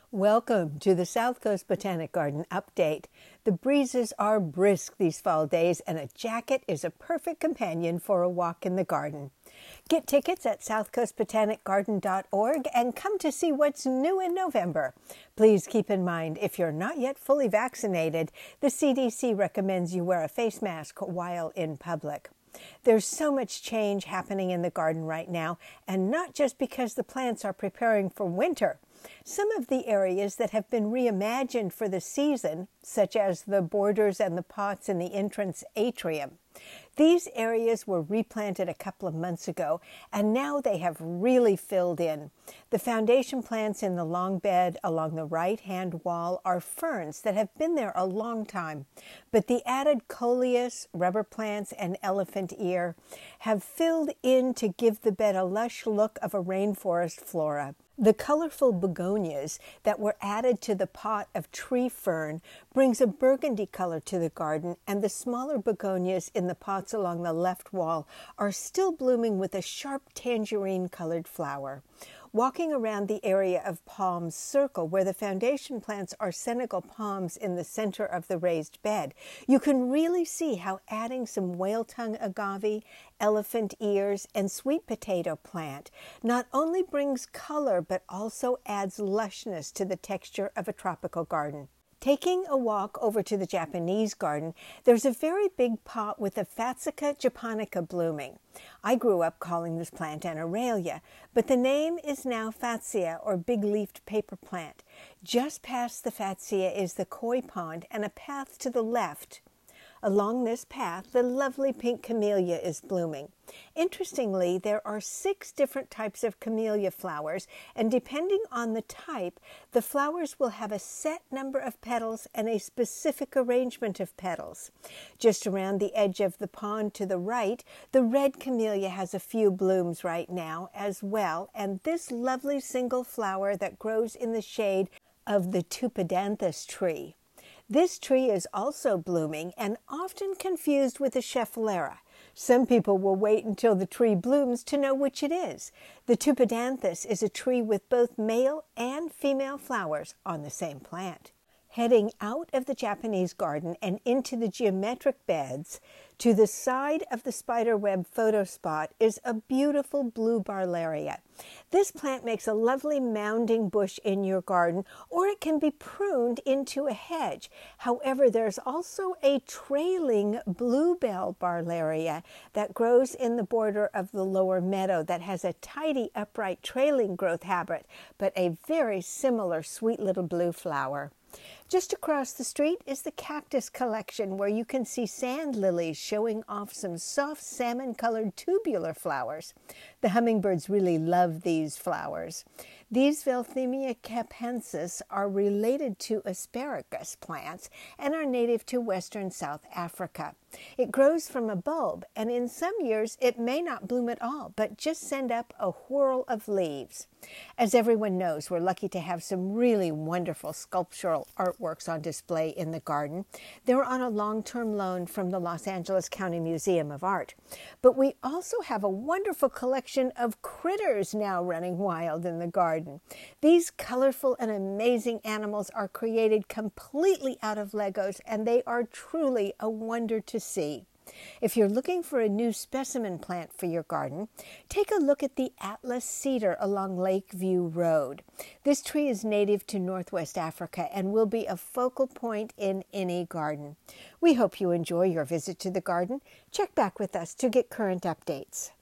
Welcome to the South Coast Botanic Garden update. The breezes are brisk these fall days, and a jacket is a perfect companion for a walk in the garden. Get tickets at southcoastbotanicgarden.org and come to see what's new in November. Please keep in mind, if you're not yet fully vaccinated, the CDC recommends you wear a face mask while in public. There's so much change happening in the garden right now, and not just because the plants are preparing for winter. Some of the areas that have been reimagined for the season, such as the borders and the pots in the entrance atrium, these areas were replanted a couple of months ago, and now they have really filled in. The foundation plants in the long bed along the right-hand wall are ferns that have been there a long time, but the added coleus, rubber plants, and elephant ear have filled in to give the bed a lush look of a rainforest flora. The colorful begonias that were added to the pot of tree fern brings a burgundy color to the garden, and the smaller begonias in the pots along the left wall are still blooming with a sharp tangerine-colored flower. Walking around the area of Palms Circle, where the foundation plants are Senegal palms in the center of the raised bed, you can really see how adding some whale tongue agave, elephant ears, and sweet potato plant not only brings color but also adds lushness to the texture of a tropical garden. Taking a walk over to the Japanese garden, there's a very big pot with a Fatsia japonica blooming. I grew up calling this plant an Aralia, but the name is now Fatsia, or big-leafed paper plant. Just past the Fatsia is the koi pond and a path to the left. Along this path, the lovely pink camellia is blooming. Interestingly, there are 6 different types of camellia flowers, and depending on the type, the flowers will have a set number of petals and a specific arrangement of petals. Just around the edge of the pond to the right, the red camellia has a few blooms right now as well, and this lovely single flower that grows in the shade of the Tupidanthus tree. This tree is also blooming and often confused with the Schefflera. Some people will wait until the tree blooms to know which it is. The Tupidanthus is a tree with both male and female flowers on the same plant. Heading out of the Japanese garden and into the geometric beds, to the side of the spiderweb photo spot is a beautiful blue Barleria. This plant makes a lovely mounding bush in your garden, or it can be pruned into a hedge. However, there's also a trailing bluebell Barleria that grows in the border of the lower meadow that has a tidy, upright trailing growth habit, but a very similar sweet little blue flower. Just across the street is the cactus collection, where you can see sand lilies showing off some soft salmon-colored tubular flowers. The hummingbirds really love these flowers. These Velthemia capensis are related to asparagus plants and are native to western South Africa. It grows from a bulb, and in some years it may not bloom at all, but just send up a whorl of leaves. As everyone knows, we're lucky to have some really wonderful sculptural artworks on display in the garden. They're on a long-term loan from the Los Angeles County Museum of Art. But we also have a wonderful collection of critters now running wild in the garden. These colorful and amazing animals are created completely out of Legos, and they are truly a wonder to see. If you're looking for a new specimen plant for your garden, take a look at the Atlas cedar along Lakeview Road. This tree is native to Northwest Africa and will be a focal point in any garden. We hope you enjoy your visit to the garden. Check back with us to get current updates.